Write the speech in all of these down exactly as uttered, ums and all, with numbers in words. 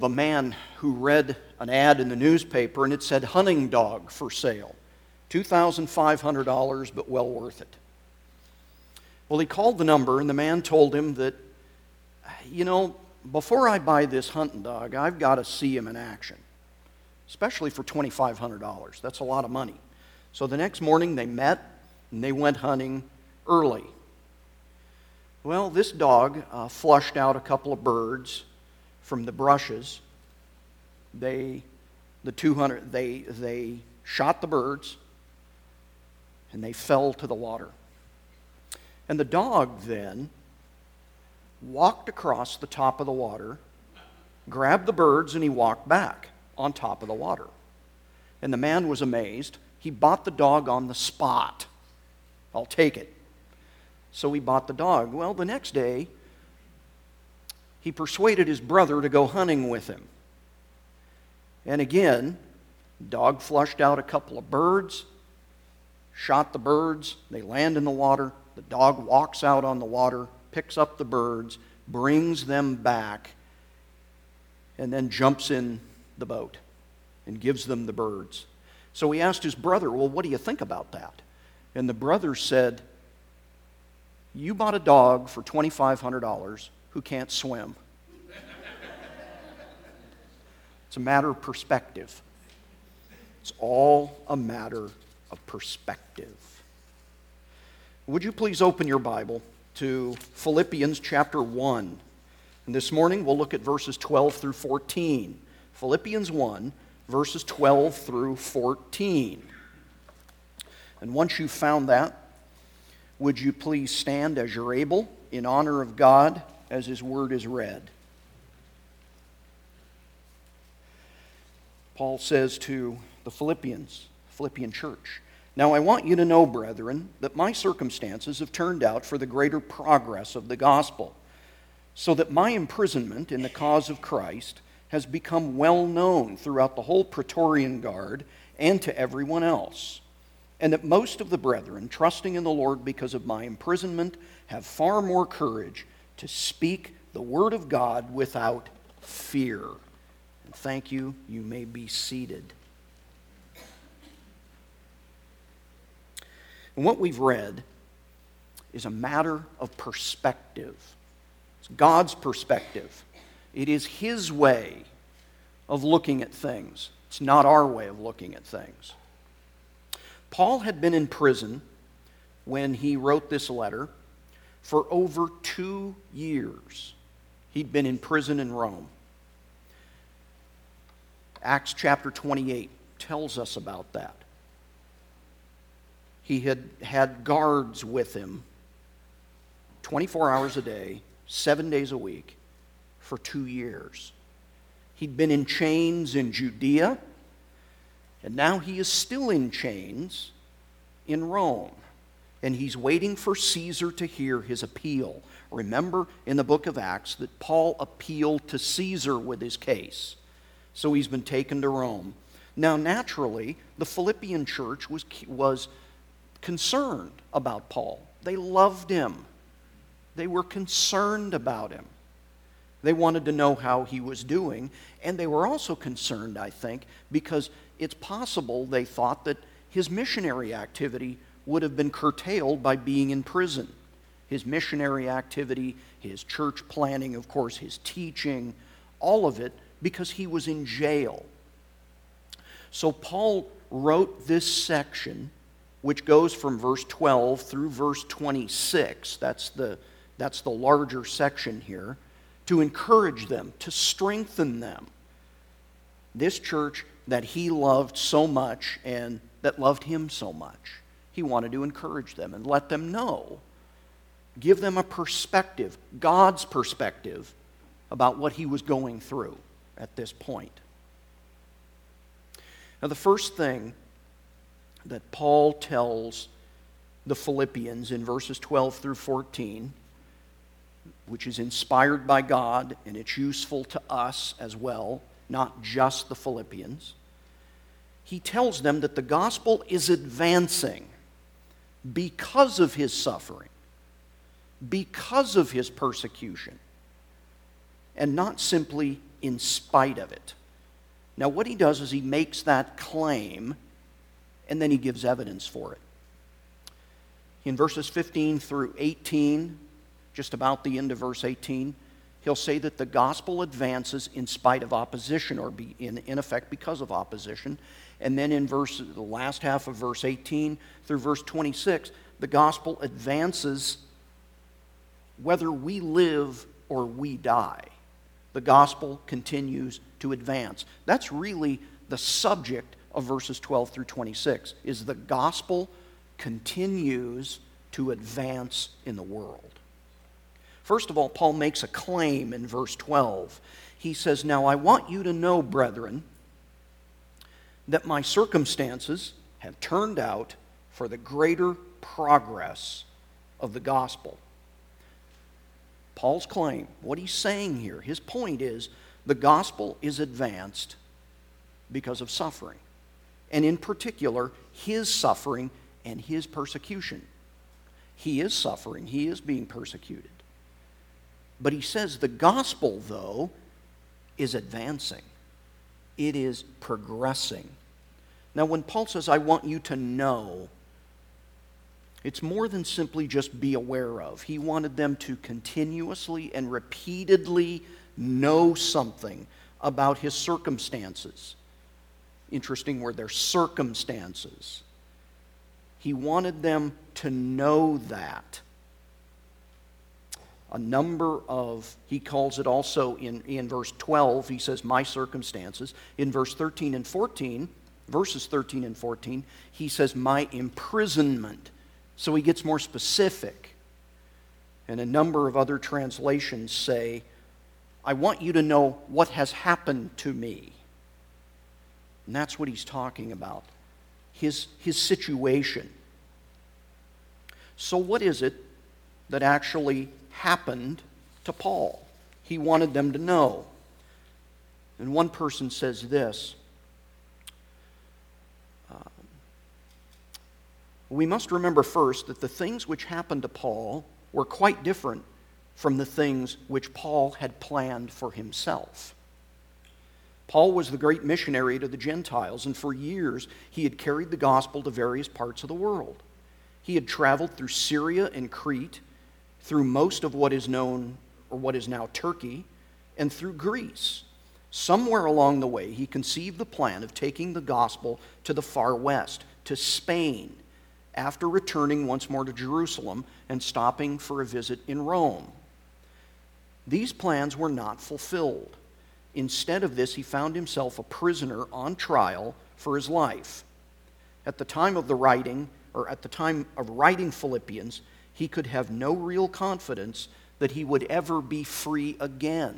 a man who read an ad in the newspaper and it said hunting dog for sale. two thousand five hundred dollars, but well worth it. Well, he called the number and the man told him that, you know, before I buy this hunting dog, I've got to see him in action, especially for two thousand five hundred dollars. That's a lot of money. So the next morning they met and they went hunting early. Well, this dog uh, flushed out a couple of birds from the brushes. They, the two hundred, they, they shot the birds and they fell to the water. And the dog then walked across the top of the water, grabbed the birds, and he walked back on top of the water. And the man was amazed. He bought the dog on the spot. I'll take it. So he bought the dog. Well, the next day, he persuaded his brother to go hunting with him. And again, the dog flushed out a couple of birds, shot the birds, they land in the water. The dog walks out on the water, picks up the birds, brings them back, and then jumps in the boat and gives them the birds. So he asked his brother, well, what do you think about that? And the brother said, you bought a dog for two thousand five hundred dollars who can't swim. It's a matter of perspective. It's all a matter of perspective. Would you please open your Bible to Philippians chapter one. And this morning we'll look at verses twelve through fourteen. Philippians one, verses twelve through fourteen. And once you've found that, would you please stand as you're able in honor of God as His Word is read. Paul says to the Philippians, Philippian church, now I want you to know, brethren, that my circumstances have turned out for the greater progress of the gospel, so that my imprisonment in the cause of Christ has become well known throughout the whole Praetorian Guard and to everyone else, and that most of the brethren, trusting in the Lord because of my imprisonment, have far more courage to speak the word of God without fear. And thank you. You may be seated. And what we've read is a matter of perspective. It's God's perspective. It is His way of looking at things. It's not our way of looking at things. Paul had been in prison when he wrote this letter for over two years. He'd been in prison in Rome. Acts chapter twenty-eight tells us about that. He had had guards with him twenty-four hours a day, seven days a week, for two years. He'd been in chains in Judea, and now he is still in chains in Rome. And he's waiting for Caesar to hear his appeal. Remember in the book of Acts that Paul appealed to Caesar with his case. So he's been taken to Rome. Now naturally, the Philippian church was, was concerned about Paul. They loved him. They were concerned about him. They wanted to know how he was doing. And they were also concerned, I think, because it's possible they thought that his missionary activity would have been curtailed by being in prison. His missionary activity, his church planning, of course, his teaching, all of it because he was in jail. So Paul wrote this section, which goes from verse twelve through verse twenty-six. That's the, that's the larger section here, to encourage them, to strengthen them. This church that he loved so much and that loved him so much. He wanted to encourage them and let them know, give them a perspective, God's perspective, about what he was going through at this point. Now, the first thing that Paul tells the Philippians in verses twelve through fourteen, which is inspired by God and it's useful to us as well, not just the Philippians, he tells them that the gospel is advancing because of his suffering, because of his persecution, and not simply in spite of it. Now, what he does is he makes that claim, and then he gives evidence for it. In verses fifteen through eighteen, just about the end of verse eighteen, he'll say that the gospel advances in spite of opposition, or be in, in effect because of opposition. And then in verse, the last half of verse eighteen through verse twenty-six, the gospel advances whether we live or we die. The gospel continues to advance. That's really the subject of verses twelve through twenty-six, is the gospel continues to advance in the world. First of all, Paul makes a claim in verse twelve. He says, "Now I want you to know, brethren, that my circumstances have turned out for the greater progress of the gospel." Paul's claim, what he's saying here, his point is, the gospel is advanced because of suffering. And in particular, his suffering and his persecution. He is suffering, he is being persecuted. But he says the gospel, though, is advancing. It is progressing. Now, when Paul says, "I want you to know," it's more than simply just be aware of. He wanted them to continuously and repeatedly know something about his circumstances. Interesting word there, circumstances. He wanted them to know that. A number of, he calls it also in, in verse twelve, he says, "my circumstances." In verse thirteen and fourteen, verses thirteen and fourteen, he says, "my imprisonment." So he gets more specific. And a number of other translations say, "I want you to know what has happened to me." And that's what he's talking about, his, his situation. So what is it that actually happened to Paul? He wanted them to know. And one person says this, uh, we must remember first that the things which happened to Paul were quite different from the things which Paul had planned for himself. Paul was the great missionary to the Gentiles, and for years he had carried the gospel to various parts of the world. He had traveled through Syria and Crete, through most of what is known, or what is now Turkey, and through Greece. Somewhere along the way, he conceived the plan of taking the gospel to the far west, to Spain, after returning once more to Jerusalem and stopping for a visit in Rome. These plans were not fulfilled. Instead of this, he found himself a prisoner on trial for his life. At the time of the writing, or at the time of writing Philippians, he could have no real confidence that he would ever be free again.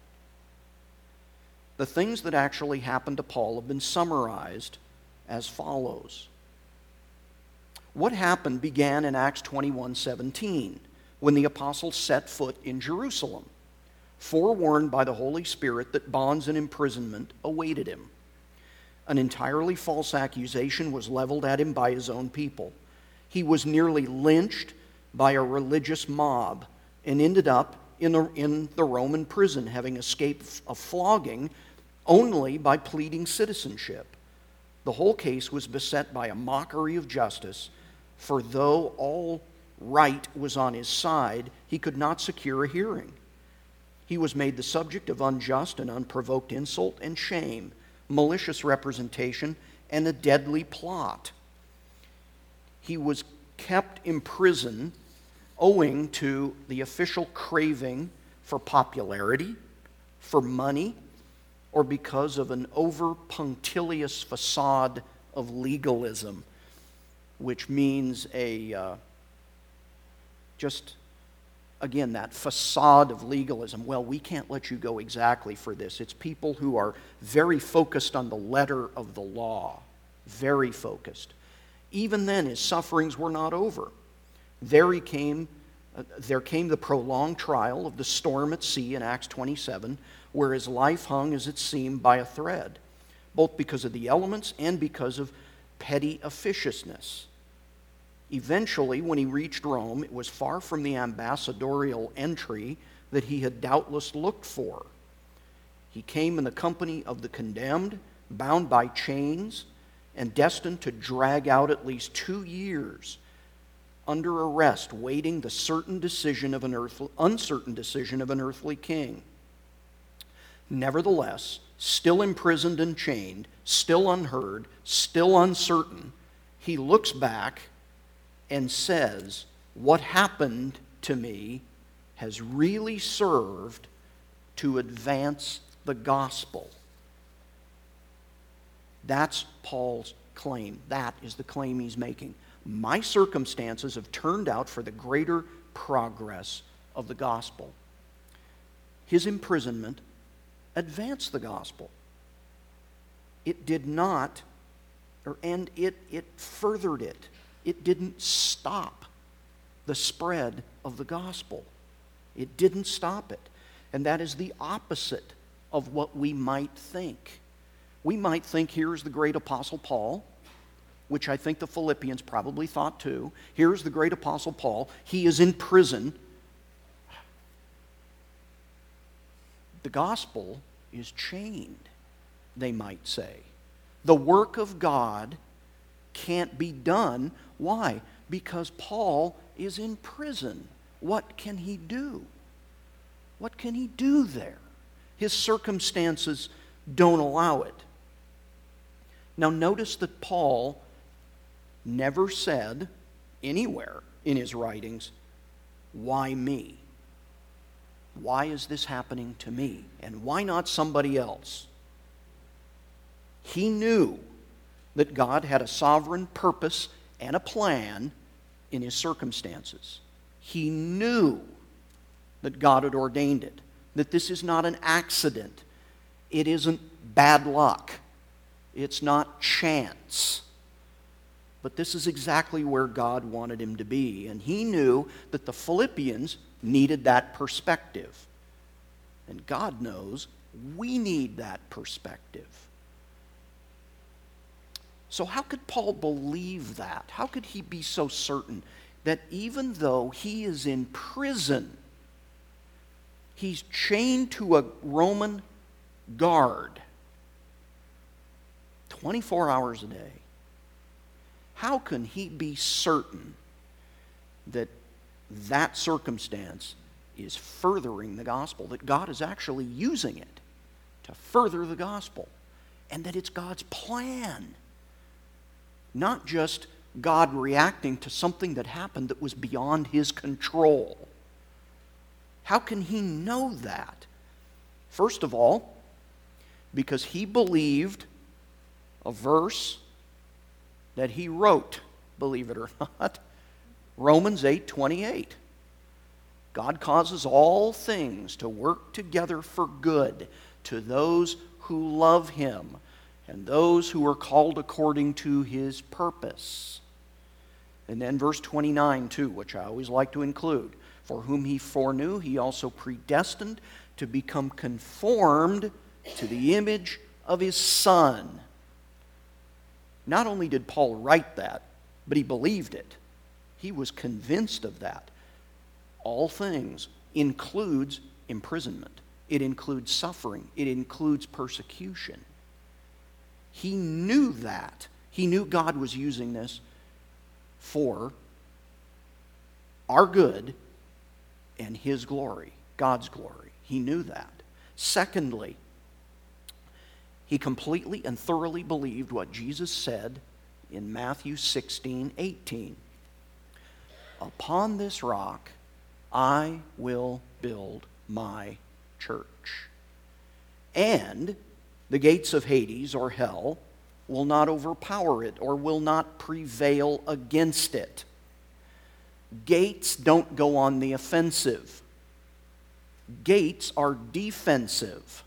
The things that actually happened to Paul have been summarized as follows. What happened began in Acts twenty-one seventeen, when the apostles set foot in Jerusalem, forewarned by the Holy Spirit that bonds and imprisonment awaited him. An entirely false accusation was leveled at him by his own people. He was nearly lynched by a religious mob and ended up in the, in the Roman prison, having escaped a flogging only by pleading citizenship. The whole case was beset by a mockery of justice, for though all right was on his side, he could not secure a hearing. He was made the subject of unjust and unprovoked insult and shame, malicious representation, and a deadly plot. He was kept in prison owing to the official craving for popularity, for money, or because of an over-punctilious facade of legalism, which means a uh, just, again, that facade of legalism. Well, we can't let you go exactly for this. It's people who are very focused on the letter of the law, very focused. Even then, his sufferings were not over. There he came, uh, there came the prolonged trial of the storm at sea in Acts twenty-seven, where his life hung, as it seemed, by a thread, both because of the elements and because of petty officiousness. Eventually, when he reached Rome, it was far from the ambassadorial entry that he had doubtless looked for. He came in the company of the condemned, bound by chains, and destined to drag out at least two years under arrest, waiting the certain decision of an earthly, uncertain decision of an earthly king. Nevertheless, still imprisoned and chained, still unheard, still uncertain, he looks back and says, what happened to me has really served to advance the gospel. That's Paul's claim. That is the claim he's making. My circumstances have turned out for the greater progress of the gospel. His imprisonment advanced the gospel. It did not, or and it, it furthered it. It didn't stop the spread of the gospel. It didn't stop it. And that is the opposite of what we might think. We might think, here's the great Apostle Paul, which I think the Philippians probably thought too. Here's the great Apostle Paul. He is in prison. The gospel is chained, they might say. The work of God can't be done. Why? Because Paul is in prison. What can he do? What can he do there? His circumstances don't allow it. Now notice that Paul never said anywhere in his writings, why me? Why is this happening to me? And why not somebody else? He knew that God had a sovereign purpose and a plan in his circumstances. He knew that God had ordained it, that this is not an accident. It isn't bad luck. It's not chance. But this is exactly where God wanted him to be. And he knew that the Philippians needed that perspective. And God knows we need that perspective. So how could Paul believe that? How could he be so certain that even though he is in prison, he's chained to a Roman guard twenty-four hours a day? How can he be certain that that circumstance is furthering the gospel, that God is actually using it to further the gospel, and that it's God's plan, not just God reacting to something that happened that was beyond his control? How can he know that? First of all, because he believed a verse that he wrote, believe it or not, Romans eight twenty-eight. God causes all things to work together for good to those who love him and those who are called according to his purpose. And then verse twenty-nine too, which I always like to include. For whom he foreknew, he also predestined to become conformed to the image of his Son. Not only did Paul write that, but he believed it. He was convinced of that. All things includes imprisonment. It includes suffering. It includes persecution. He knew that. He knew God was using this for our good and his glory, God's glory. He knew that. Secondly, he completely and thoroughly believed what Jesus said in Matthew sixteen eighteen. Upon this rock I will build my church, and the gates of Hades or hell will not overpower it or will not prevail against it. Gates don't go on the offensive. Gates are defensive.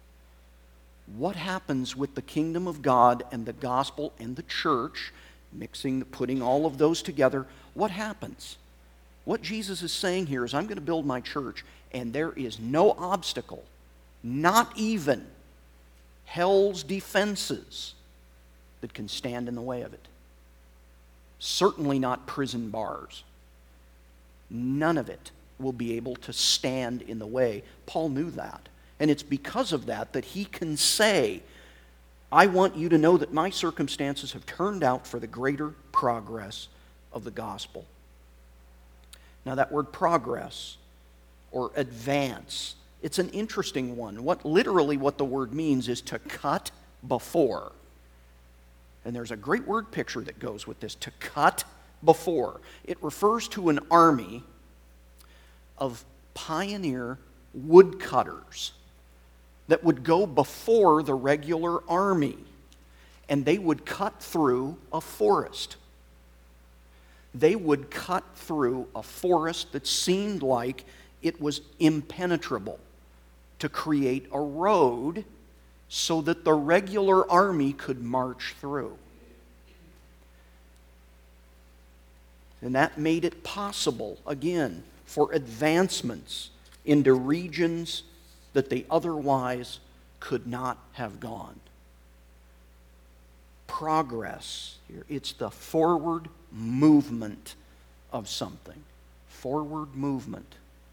What happens with the kingdom of God and the gospel and the church, mixing, putting all of those together, what happens? What Jesus is saying here is, I'm going to build my church, and there is no obstacle, not even hell's defenses, that can stand in the way of it. Certainly not prison bars. None of it will be able to stand in the way. Paul knew that. And it's because of that that he can say, I want you to know that my circumstances have turned out for the greater progress of the gospel. Now that word progress or advance, it's an interesting one. What literally what the word means is to cut before. And there's a great word picture that goes with this, to cut before. It refers to an army of pioneer woodcutters that would go before the regular army, and they would cut through a forest. They would cut through a forest that seemed like it was impenetrable to create a road so that the regular army could march through. And that made it possible, again, for advancements into regions that they otherwise could not have gone. Progress here, it's the forward movement of something. Forward movement.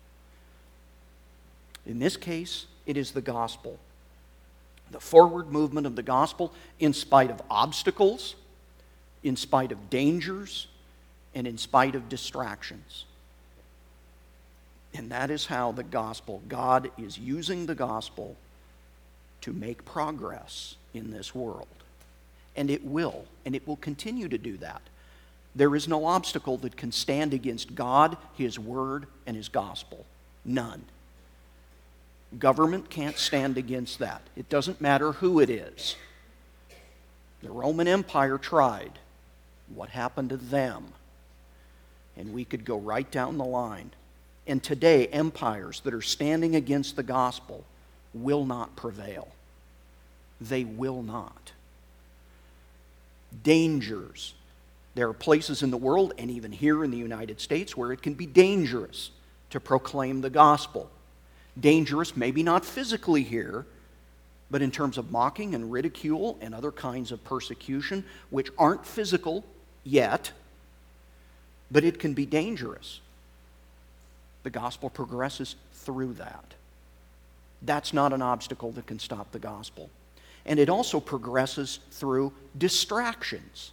In this case, it is the gospel. The forward movement of the gospel in spite of obstacles, in spite of dangers, and in spite of distractions. And that is how the gospel, God is using the gospel to make progress in this world. And it will, and it will continue to do that. There is no obstacle that can stand against God, His Word, and His gospel. None. Government can't stand against that. It doesn't matter who it is. The Roman Empire tried. What happened to them? And we could go right down the line. And today, empires that are standing against the gospel will not prevail. They will not. Dangers. There are places in the world, and even here in the United States, where it can be dangerous to proclaim the gospel. Dangerous, maybe not physically here, but in terms of mocking and ridicule and other kinds of persecution, which aren't physical yet, but it can be dangerous. The gospel progresses through that. That's not an obstacle that can stop the gospel. And it also progresses through distractions.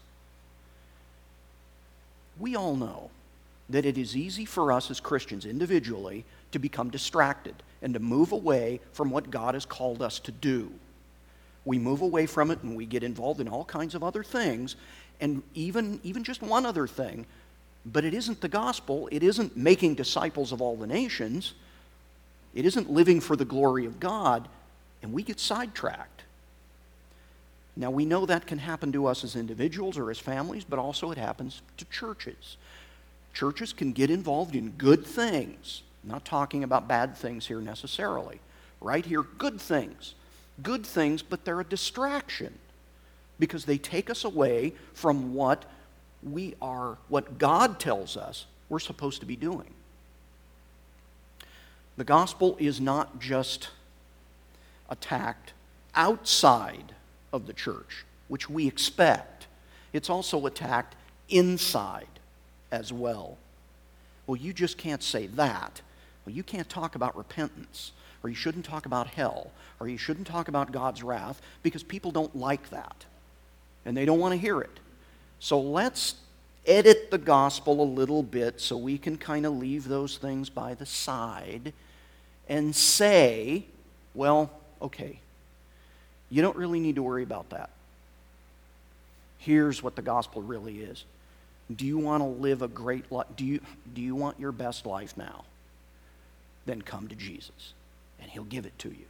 We all know that it is easy for us as Christians individually to become distracted and to move away from what God has called us to do. We move away from it and we get involved in all kinds of other things, and even, even just one other thing, but it isn't the gospel. It isn't making disciples of all the nations. It isn't living for the glory of God, and we get sidetracked. Now, we know that can happen to us as individuals or as families, but also it happens to churches. Churches can get involved in good things. I'm not talking about bad things here necessarily. Right here, good things. Good things, but they're a distraction because they take us away from what we are, what God tells us we're supposed to be doing. The gospel is not just attacked outside of the church, which we expect. It's also attacked inside as well. Well, you just can't say that. Well, you can't talk about repentance, or you shouldn't talk about hell, or you shouldn't talk about God's wrath, because people don't like that, and they don't want to hear it. So let's edit the gospel a little bit so we can kind of leave those things by the side and say, well, okay, you don't really need to worry about that. Here's what the gospel really is. Do you want to live a great life? Do you, do you want your best life now? Then come to Jesus, and He'll give it to you.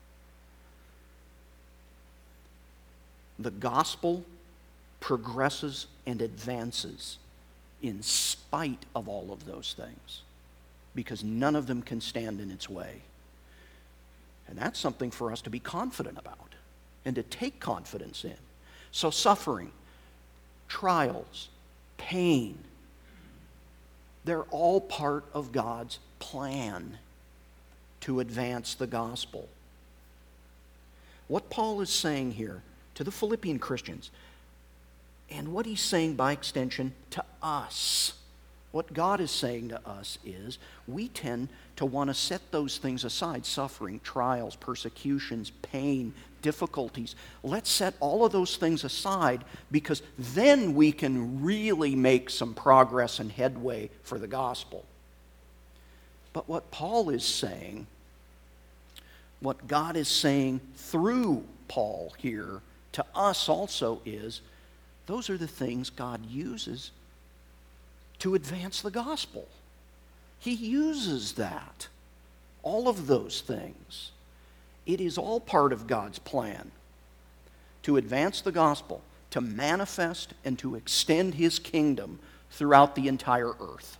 The gospel progresses and advances in spite of all of those things, because none of them can stand in its way. And that's something for us to be confident about and to take confidence in. So suffering, trials, pain, they're all part of God's plan to advance the gospel. What Paul is saying here to the Philippian Christians, and what he's saying by extension to us, what God is saying to us is, we tend to want to set those things aside, suffering, trials, persecutions, pain, difficulties. Let's set all of those things aside, because then we can really make some progress and headway for the gospel. But what Paul is saying, what God is saying through Paul here to us also is, those are the things God uses to advance the gospel. He uses that. All of those things. It is all part of God's plan to advance the gospel, to manifest and to extend His kingdom throughout the entire earth.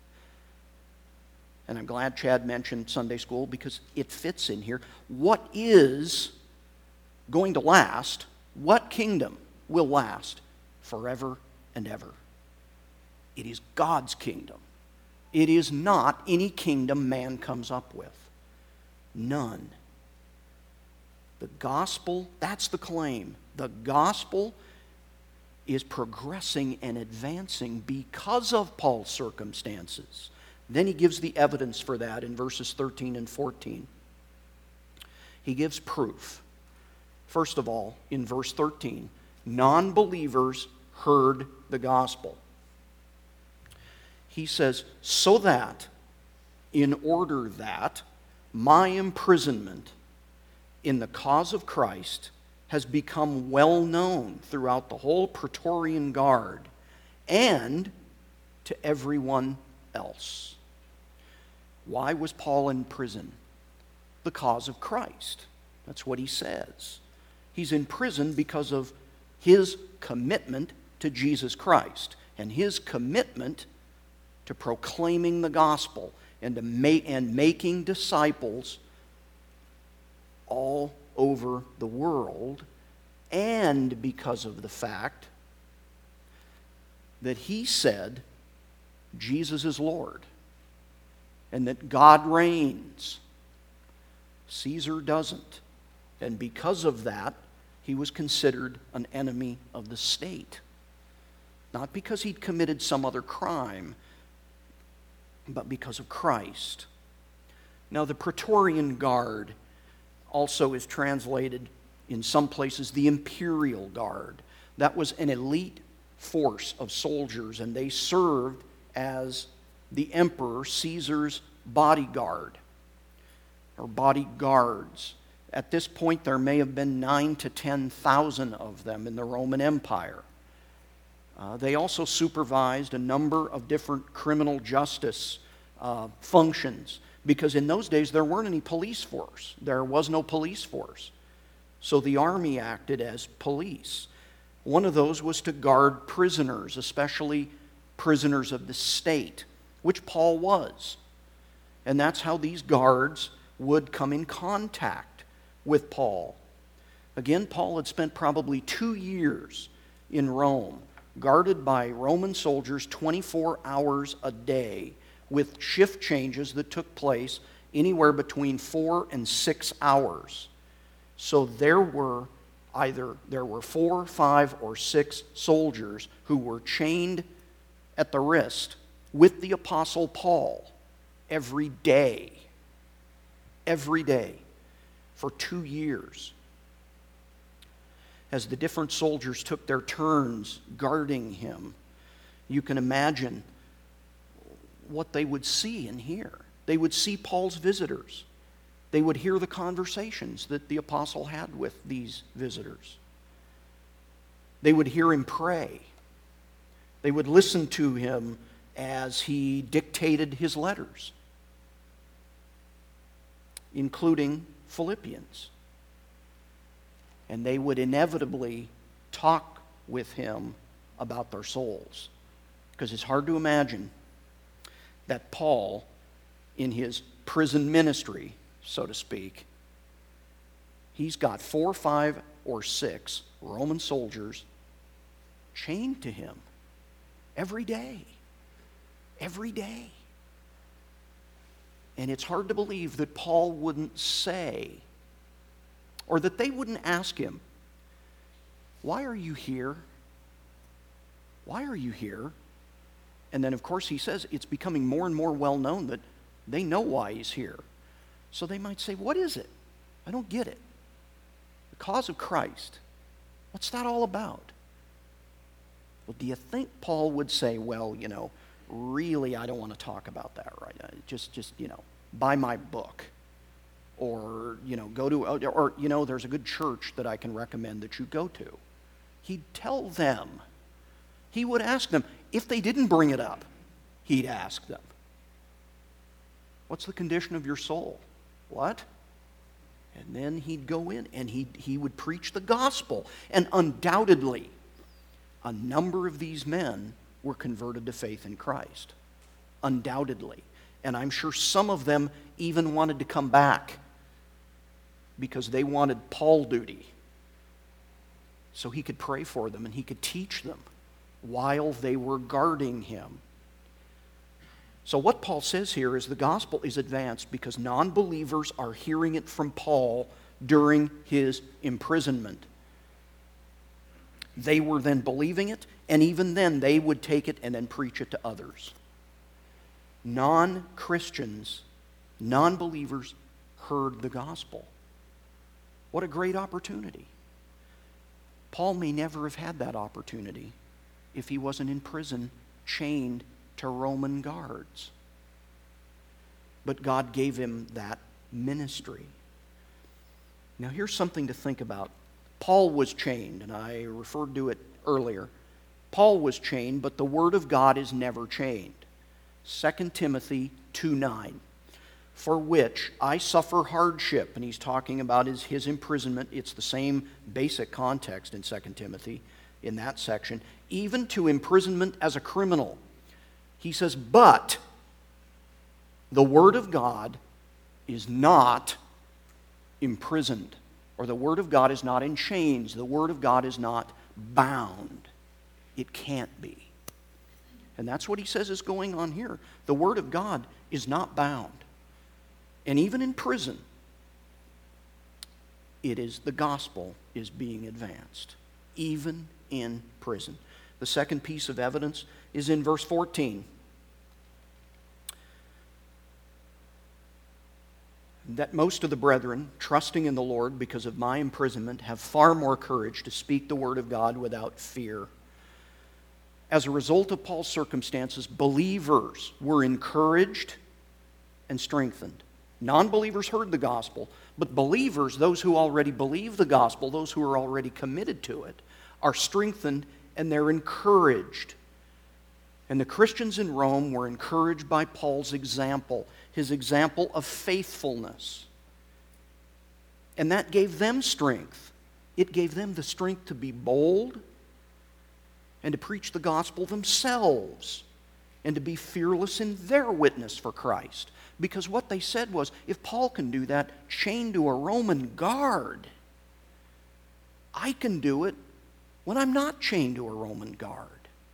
And I'm glad Chad mentioned Sunday school, because it fits in here. What is going to last? What kingdom will last forever and ever? It is God's kingdom. It is not any kingdom man comes up with. None. The gospel, that's the claim. The gospel is progressing and advancing because of Paul's circumstances. Then he gives the evidence for that in verses thirteen and fourteen. He gives proof. First of all, in verse thirteen, non-believers heard the gospel. He says, so that, in order that, my imprisonment in the cause of Christ has become well known throughout the whole Praetorian Guard and to everyone else. Why was Paul in prison? The cause of Christ. That's what he says. He's in prison because of his commitment to Jesus Christ and his commitment to proclaiming the gospel and to make and making disciples all over the world, and because of the fact that he said Jesus is Lord and that God reigns. Caesar doesn't. And because of that, he was considered an enemy of the state. Not because he'd committed some other crime, but because of Christ. Now, the Praetorian Guard also is translated in some places the Imperial Guard. That was an elite force of soldiers, and they served as the Emperor Caesar's bodyguard, or bodyguards. At this point, there may have been nine to ten thousand of them in the Roman Empire. Uh, they also supervised a number of different criminal justice uh, functions, because in those days there weren't any police force. There was no police force. So the army acted as police. One of those was to guard prisoners, especially prisoners of the state, which Paul was. And that's how these guards would come in contact with Paul. Again, Paul had spent probably two years in Rome, guarded by Roman soldiers twenty-four hours a day, with shift changes that took place anywhere between four and six hours. So there were either there were four, five, or six soldiers who were chained at the wrist with the Apostle Paul every day. Every day for two years. As the different soldiers took their turns guarding him, you can imagine what they would see and hear. They would see Paul's visitors. They would hear the conversations that the apostle had with these visitors. They would hear him pray. They would listen to him as he dictated his letters, including Philippians. And they would inevitably talk with him about their souls. Because it's hard to imagine that Paul, in his prison ministry, so to speak, he's got four, five, or six Roman soldiers chained to him every day. Every day. And it's hard to believe that Paul wouldn't say, or that they wouldn't ask him, why are you here? Why are you here? And then, of course, he says it's becoming more and more well known that They know why he's here. So they might say, what is it? I don't get it. The cause of Christ. What's that all about? Well, do you think Paul would say, well, you know, really I don't want to talk about that right now. Just, just you know, buy my book. Or, you know, go to, or, you know, there's a good church that I can recommend that you go to. He'd tell them. He would ask them. If they didn't bring it up, he'd ask them. What's the condition of your soul? What? And then he'd go in and he he would preach the gospel. And undoubtedly, a number of these men were converted to faith in Christ. Undoubtedly. And I'm sure some of them even wanted to come back because they wanted Paul duty. So he could pray for them and he could teach them while they were guarding him. So what Paul says here is the gospel is advanced because non-believers are hearing it from Paul during his imprisonment. They were then believing it, and even then they would take it and then preach it to others. Non-Christians, non-believers heard the gospel. What a great opportunity. Paul may never have had that opportunity if he wasn't in prison, chained to Roman guards. But God gave him that ministry. Now here's something to think about. Paul was chained, and I referred to it earlier. Paul was chained, but the Word of God is never chained. Second Timothy two nine. For which I suffer hardship. And he's talking about his, his imprisonment. It's the same basic context in Second Timothy in that section. Even to imprisonment as a criminal. He says, but the Word of God is not imprisoned. Or the Word of God is not in chains. The Word of God is not bound. It can't be. And that's what he says is going on here. The Word of God is not bound. And even in prison, it is the gospel is being advanced. Even in prison. The second piece of evidence is in verse fourteen. That most of the brethren, trusting in the Lord because of my imprisonment, have far more courage to speak the word of God without fear. As a result of Paul's circumstances, believers were encouraged and strengthened. Non-believers heard the gospel, but believers, those who already believe the gospel, those who are already committed to it, are strengthened and they're encouraged. And the Christians in Rome were encouraged by Paul's example, his example of faithfulness. And that gave them strength. It gave them the strength to be bold and to preach the gospel themselves and to be fearless in their witness for Christ. Because what they said was, if Paul can do that chained to a Roman guard, I can do it when I'm not chained to a Roman guard.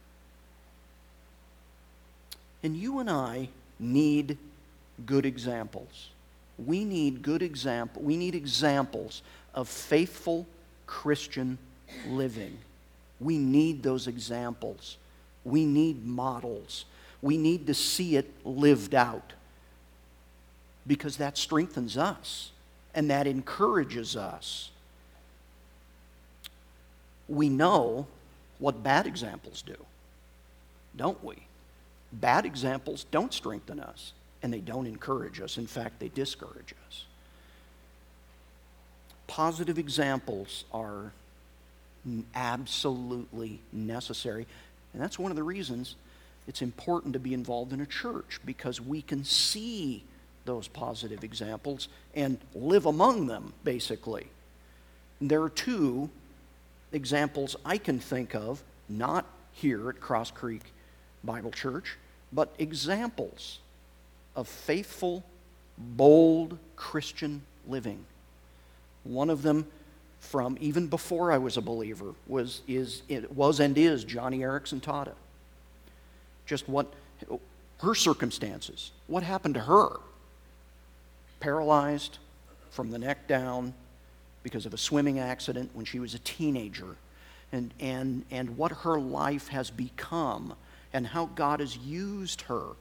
And you and I need good examples. We need good example. We need examples of faithful Christian living. We need those examples. We need models. We need to see it lived out. Because that strengthens us and that encourages us. We know what bad examples do, don't we? Bad examples don't strengthen us, and they don't encourage us. In fact, they discourage us. Positive examples are absolutely necessary, and that's one of the reasons it's important to be involved in a church, because we can see those positive examples and live among them, basically. And there are two examples I can think of, not here at Cross Creek Bible Church, but examples of faithful, bold Christian living. One of them, from even before I was a believer, was is it was and is Joni Eareckson Tada. Just what her circumstances, what happened to her? Paralyzed from the neck down because of a swimming accident when she was a teenager, and and and what her life has become, and how God has used her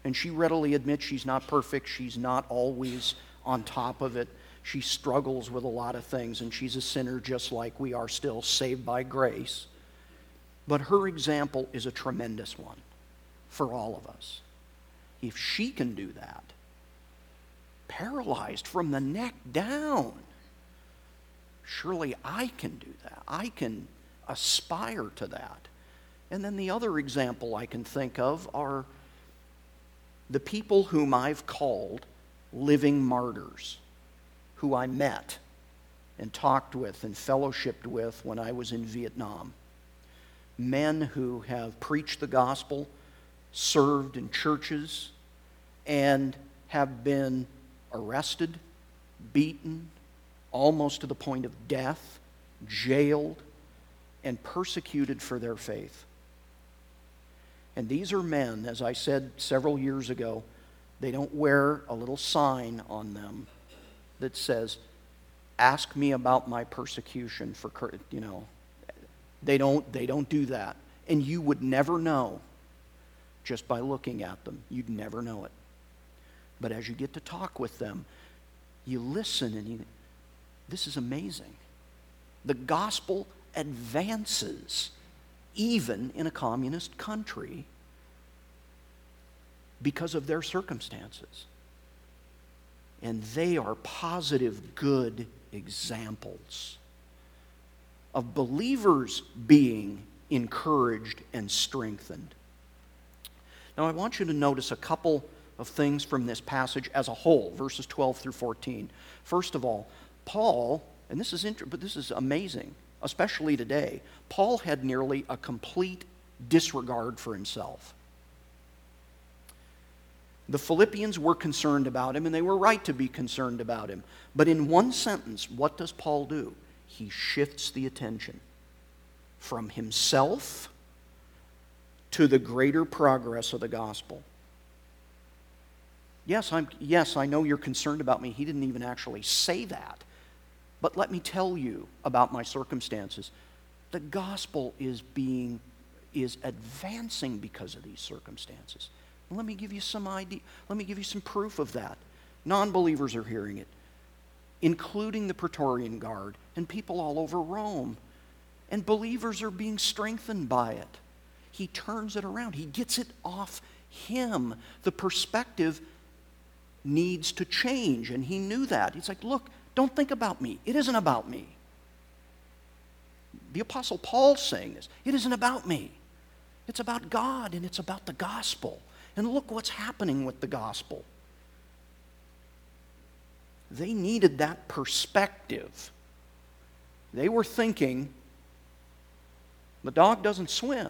And she readily admits she's not perfect. She's not always on top of it. She struggles with a lot of things, and she's a sinner just like we are still, saved by grace. But her example is a tremendous one for all of us. If she can do that, paralyzed from the neck down, surely I can do that. I can aspire to that. And then the other example I can think of are the people whom I've called living martyrs, who I met and talked with and fellowshipped with when I was in Vietnam. Men who have preached the gospel, served in churches, and have been arrested, beaten, almost to the point of death, jailed, and persecuted for their faith. And these are men, as I said several years ago, they don't wear a little sign on them that says, ask me about my persecution for, you know, they don't, they don't do that. And you would never know just by looking at them. You'd never know it. But as you get to talk with them, you listen and you, this is amazing. The gospel advances even in a communist country because of their circumstances. And they are positive, good examples of believers being encouraged and strengthened. Now, I want you to notice a couple of things from this passage as a whole, verses twelve through fourteen. First of all, Paul, and this is inter- but this is amazing, especially today, Paul had nearly a complete disregard for himself. The Philippians were concerned about him, and they were right to be concerned about him. But in one sentence, what does Paul do? He shifts the attention from himself to the greater progress of the gospel. Yes, I'm, yes, I know you're concerned about me. He didn't even actually say that. But let me tell you about my circumstances. The gospel is being, is advancing because of these circumstances. Let me give you some idea. Let me give you some proof of that. Non-believers are hearing it, including the Praetorian Guard and people all over Rome. And believers are being strengthened by it. He turns it around. He gets it off him. The perspective needs to change, and he knew that. He's like, look, don't think about me. It isn't about me. The Apostle Paul's saying this. It isn't about me. It's about God, and it's about the gospel. And look what's happening with the gospel. They needed that perspective. They were thinking, the dog doesn't swim.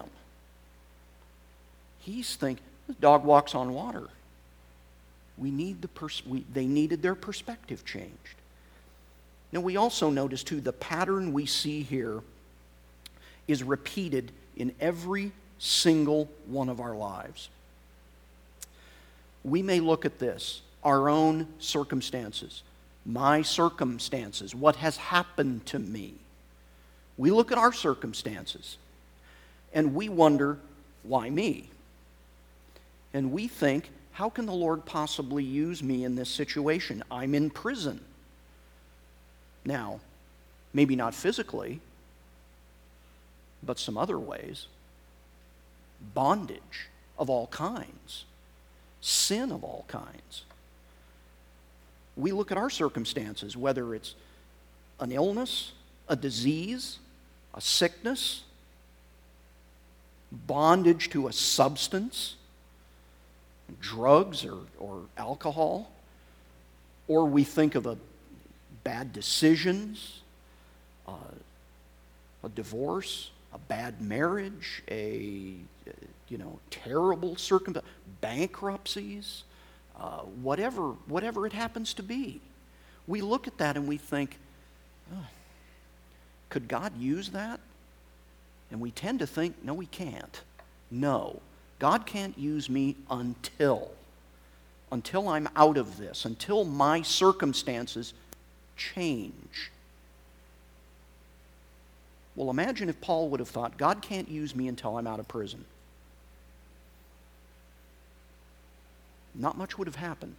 He's thinking, the dog walks on water. We need the pers- we, they needed their perspective changed. Now we also notice too, the pattern we see here is repeated in every single one of our lives. We may look at this, our own circumstances, my circumstances, what has happened to me. We look at our circumstances and we wonder, why me? And we think, how can the Lord possibly use me in this situation? I'm in prison. Now, maybe not physically, but some other ways. Bondage of all kinds. Sin of all kinds. We look at our circumstances, whether it's an illness, a disease, a sickness, bondage to a substance, drugs or, or alcohol, or we think of a bad decisions, uh, a divorce, a bad marriage, a you know terrible circumstance, bankruptcies, uh, whatever whatever it happens to be. We look at that and we think, oh, could God use that? And we tend to think, no, He can't. No, God can't use me until, until I'm out of this, until my circumstances change. Well, imagine if Paul would have thought, God can't use me until I'm out of prison. not much would have happened.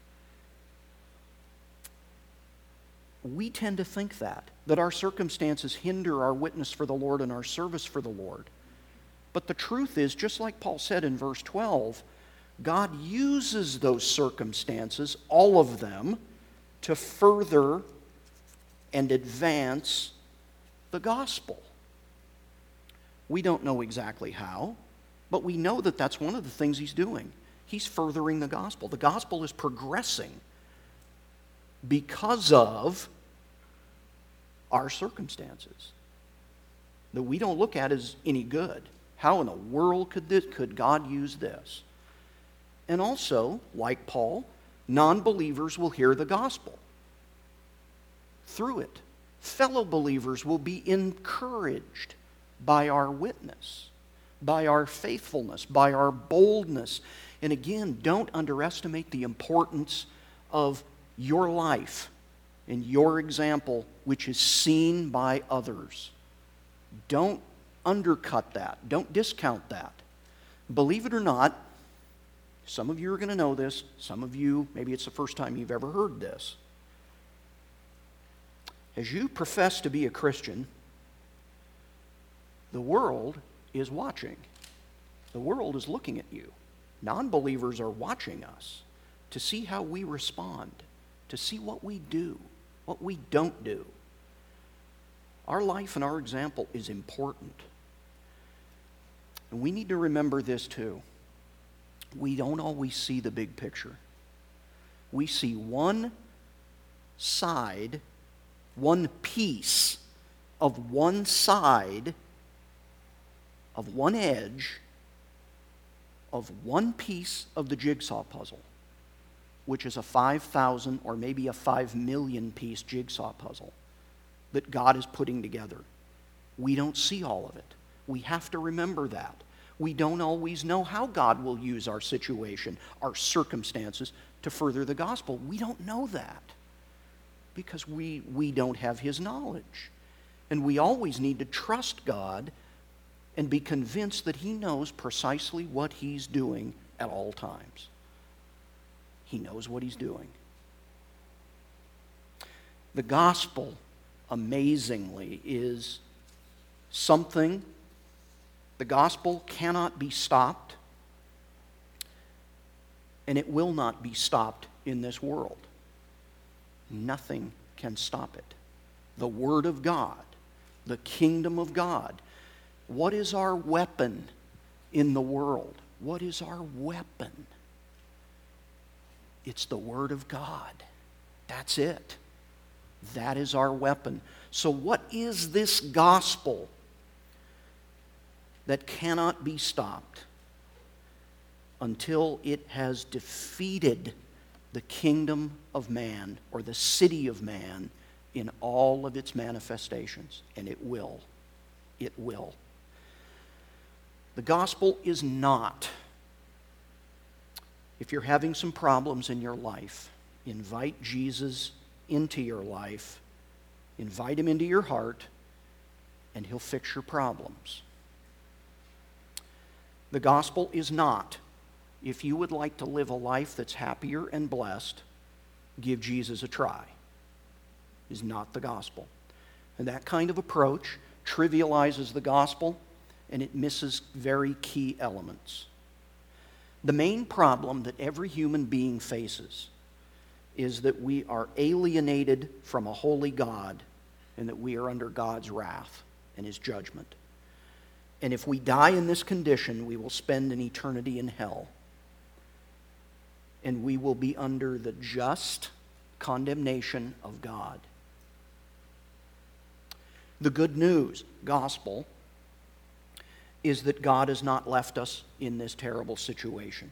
We tend to think that, that our circumstances hinder our witness for the Lord and our service for the Lord. But the truth is, just like Paul said in verse twelve, God uses those circumstances, all of them, to further and advance the gospel. We don't know exactly how, but we know that that's one of the things he's doing. He's furthering the gospel. The gospel is progressing because of our circumstances that we don't look at as any good. How in the world could this, could God use this? And also, like Paul, non-believers will hear the gospel. Through it, fellow believers will be encouraged by our witness, by our faithfulness, by our boldness. And again, don't underestimate the importance of your life and your example, which is seen by others. Don't undercut that. Don't discount that. Believe it or not, some of you are going to know this. Some of you, maybe it's the first time you've ever heard this. As you profess to be a Christian, the world is watching. The world is looking at you. Non-believers are watching us to see how we respond, to see what we do, what we don't do. Our life and our example is important. And we need to remember this too. We don't always see the big picture. We see one side, one piece of one side, of one edge, of one piece of the jigsaw puzzle, which is a five thousand or maybe a five million piece jigsaw puzzle that God is putting together. We don't see all of it. We have to remember that. We don't always know how God will use our situation, our circumstances, to further the gospel. We don't know that because we, we don't have His knowledge. And we always need to trust God and be convinced that He knows precisely what He's doing at all times. He knows what He's doing. The gospel, amazingly, is something. The gospel cannot be stopped, and it will not be stopped in this world. Nothing can stop it. The Word of God, the kingdom of God. What is our weapon in the world? What is our weapon? It's the Word of God. That's it. That is our weapon. So what is this gospel that cannot be stopped until it has defeated the kingdom of man or the city of man in all of its manifestations? And it will. It will. The gospel is not, if you're having some problems in your life, invite Jesus into your life, invite Him into your heart, and He'll fix your problems. The gospel is not, if you would like to live a life that's happier and blessed, give Jesus a try. Is not the gospel. And that kind of approach trivializes the gospel, and it misses very key elements. The main problem that every human being faces is that we are alienated from a holy God and that we are under God's wrath and His judgment. And if we die in this condition, we will spend an eternity in hell. And we will be under the just condemnation of God. The good news, gospel, is that God has not left us in this terrible situation.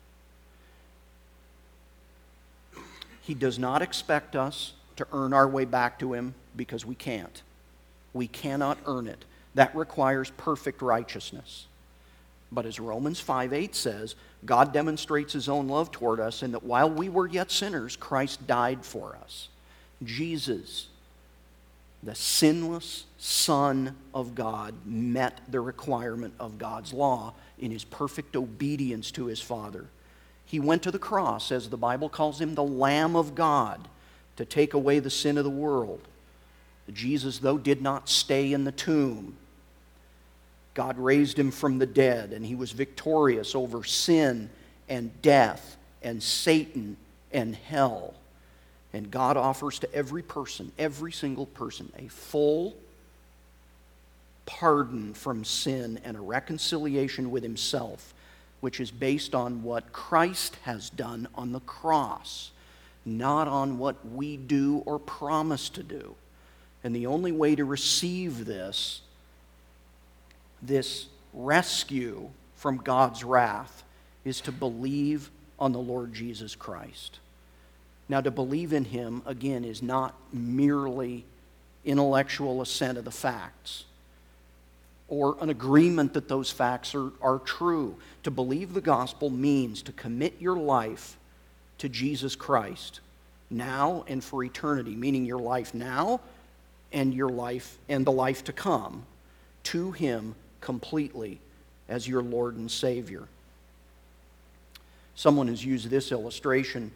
He does not expect us to earn our way back to Him because we can't. We cannot earn it. That requires perfect righteousness. But as Romans five eight says, God demonstrates His own love toward us in that while we were yet sinners, Christ died for us. Jesus, the sinless Son of God, met the requirement of God's law in His perfect obedience to His Father. He went to the cross, as the Bible calls him, the Lamb of God, to take away the sin of the world. Jesus, though, did not stay in the tomb. God raised him from the dead, and he was victorious over sin and death and Satan and hell. And God offers to every person, every single person, a full pardon from sin and a reconciliation with himself, which is based on what Christ has done on the cross, not on what we do or promise to do. And the only way to receive this, this rescue from God's wrath, is to believe on the Lord Jesus Christ. Now, to believe in him, again, is not merely intellectual assent of the facts or an agreement that those facts are, are true. To believe the gospel means to commit your life to Jesus Christ now and for eternity, meaning your life now and your life and the life to come, to him completely as your Lord and Savior. Someone has used this illustration.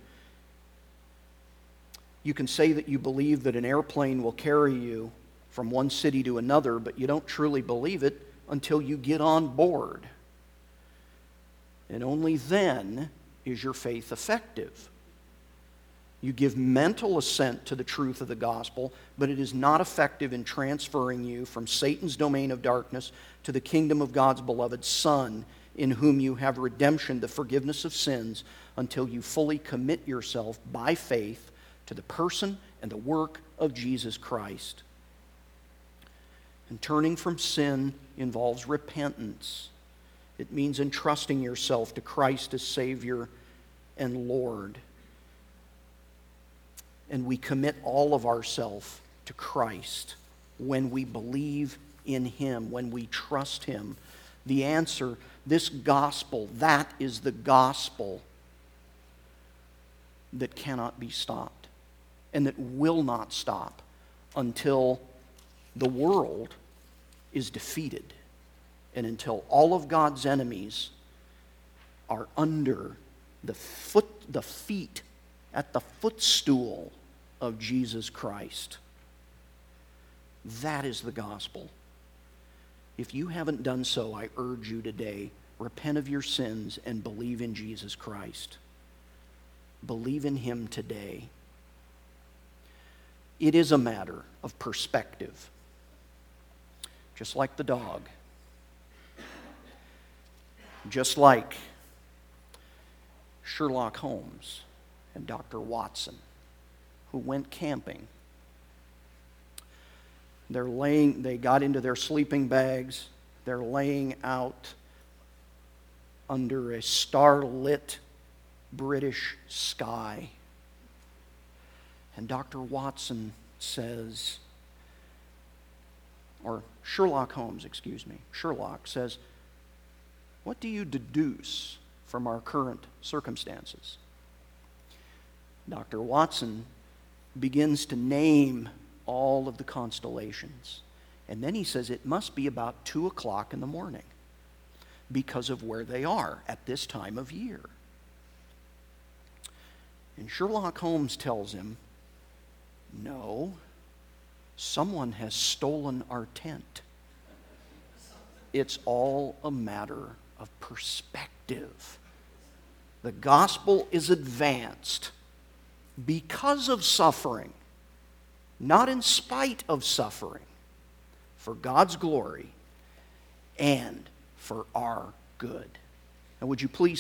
You can say that you believe that an airplane will carry you from one city to another, but you don't truly believe it until you get on board. And only then is your faith effective. You give mental assent to the truth of the gospel, but it is not effective in transferring you from Satan's domain of darkness to the kingdom of God's beloved Son, in whom you have redemption, the forgiveness of sins, until you fully commit yourself by faith to the person and the work of Jesus Christ. And turning from sin involves repentance. It means entrusting yourself to Christ as Savior and Lord. And we commit all of ourselves to Christ when we believe in him, when we trust him. The answer, this gospel, that is the gospel that cannot be stopped and that will not stop until the world is defeated and until all of God's enemies are under the foot, the feet, at the footstool of Jesus Christ. That is the gospel. If you haven't done so, I urge you today, repent of your sins and believe in Jesus Christ. Believe in him today. It is a matter of perspective. Just like the dog. Just like Sherlock Holmes and Doctor Watson, who went camping. They're laying, they got into their sleeping bags. They're laying out under a starlit British sky. And Doctor Watson says, or Sherlock Holmes, excuse me, Sherlock says, "What do you deduce from our current circumstances?" Doctor Watson begins to name all of the constellations. And then he says it must be about two o'clock in the morning because of where they are at this time of year. And Sherlock Holmes tells him, "No, someone has stolen our tent." It's all a matter of perspective. The gospel is advanced because of suffering, not in spite of suffering, for God's glory and for our good. Now, would you please